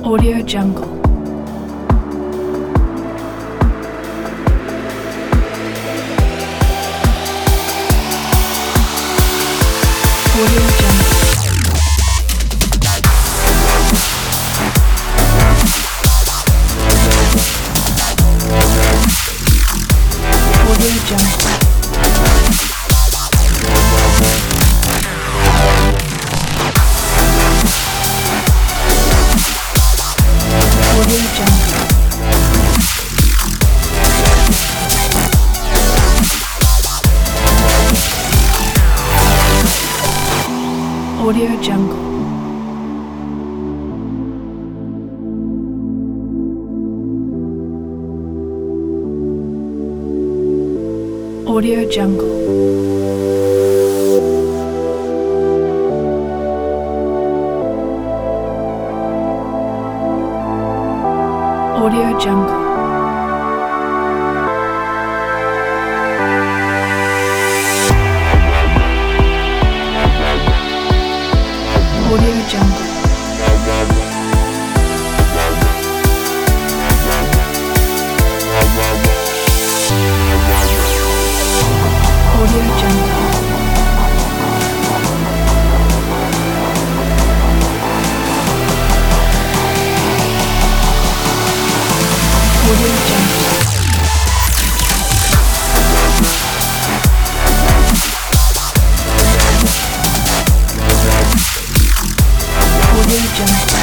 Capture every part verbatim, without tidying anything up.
Audio Jungle. Audio Jungle. Audio Jungle. Audio Jungle. Audio Jungle. Audio Jungle. Audio Jungle. Audio Jungle. Audio Jungle. Audio Jungle. Audio Jungle.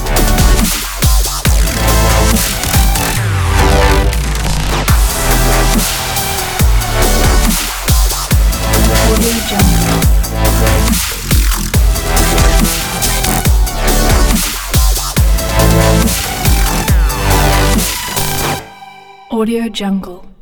Audio Jungle. Audio Jungle.